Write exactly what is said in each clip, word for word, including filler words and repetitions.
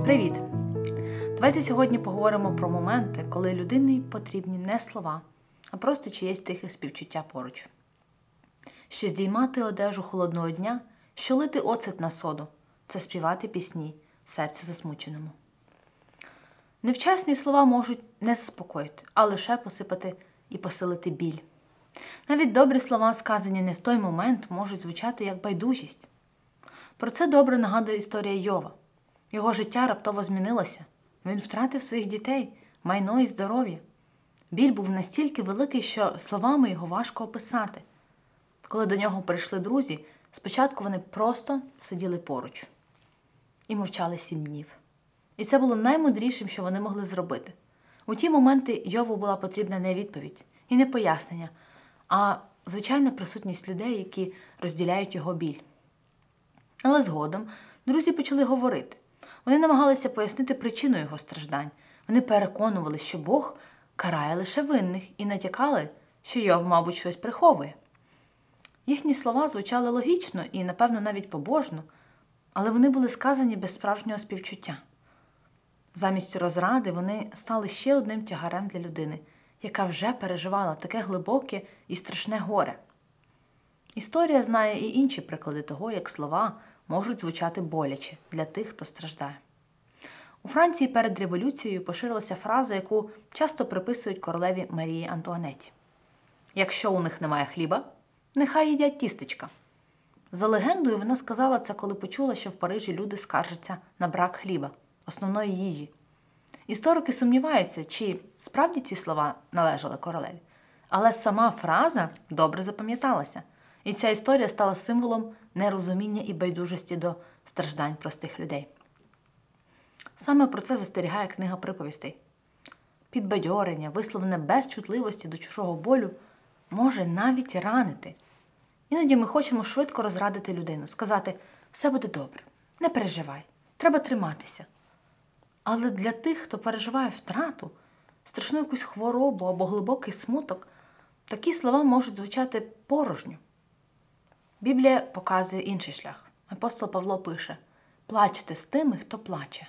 Привіт! Давайте сьогодні поговоримо про моменти, коли людині потрібні не слова, а просто чиєсь тихе співчуття поруч. Що здіймати одежу холодного дня, що лити оцет на соду – це співати пісні серцю засмученому. Невчасні слова можуть не заспокоїти, а лише посипати і посилити біль. Навіть добрі слова, сказані не в той момент, можуть звучати як байдужість. Про це добре нагадує історія Йова. Його життя раптово змінилося. Він втратив своїх дітей, майно і здоров'я. Біль був настільки великий, що словами його важко описати. Коли до нього прийшли друзі, спочатку вони просто сиділи поруч і мовчали сім днів. І це було наймудрішим, що вони могли зробити. У ті моменти Йову була потрібна не відповідь і не пояснення, а звичайна присутність людей, які розділяють його біль. Але згодом друзі почали говорити. Вони намагалися пояснити причину його страждань. Вони переконували, що Бог карає лише винних і натякали, що Йов, мабуть, щось приховує. Їхні слова звучали логічно і, напевно, навіть побожно, але вони були сказані без справжнього співчуття. Замість розради вони стали ще одним тягарем для людини, яка вже переживала таке глибоке і страшне горе. Історія знає і інші приклади того, як слова можуть звучати боляче для тих, хто страждає. У Франції перед революцією поширилася фраза, яку часто приписують королеві Марії Антуанетті. «Якщо у них немає хліба, нехай їдять тістечка». За легендою, вона сказала це, коли почула, що в Парижі люди скаржаться на брак хліба, основної їжі. Історики сумніваються, чи справді ці слова належали королеві. Але сама фраза добре запам'яталася. І ця історія стала символом нерозуміння і байдужості до страждань простих людей. Саме про це застерігає книга приповістей. Підбадьорення, висловлене без чутливості до чужого болю, може навіть ранити. Іноді ми хочемо швидко розрадити людину, сказати «все буде добре, не переживай, треба триматися». Але для тих, хто переживає втрату, страшну якусь хворобу або глибокий смуток, такі слова можуть звучати порожньо. Біблія показує інший шлях. Апостол Павло пише «Плачте з тими, хто плаче».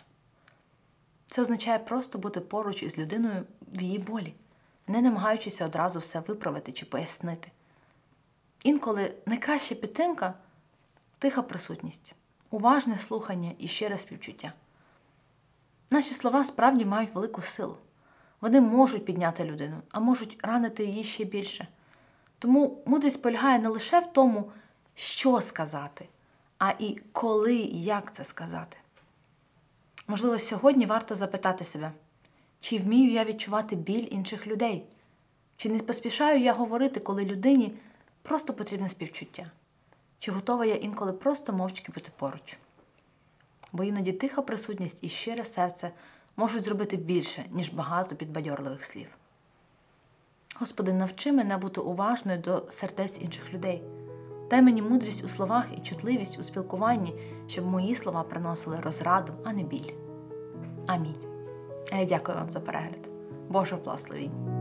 Це означає просто бути поруч із людиною в її болі, не намагаючися одразу все виправити чи пояснити. Інколи найкраща підтримка – тиха присутність, уважне слухання і щире співчуття. Наші слова справді мають велику силу. Вони можуть підняти людину, а можуть ранити її ще більше. Тому мудрість полягає не лише в тому, що сказати, а і коли і як це сказати. Можливо, сьогодні варто запитати себе, чи вмію я відчувати біль інших людей? Чи не поспішаю я говорити, коли людині просто потрібне співчуття? Чи готова я інколи просто мовчки бути поруч? Бо іноді тиха присутність і щире серце можуть зробити більше, ніж багато підбадьорливих слів. Господи, навчи мене бути уважною до сердець інших людей. Дай мені мудрість у словах і чутливість у спілкуванні, щоб мої слова приносили розраду, а не біль. Амінь. А я дякую вам за перегляд. Божого благословіння.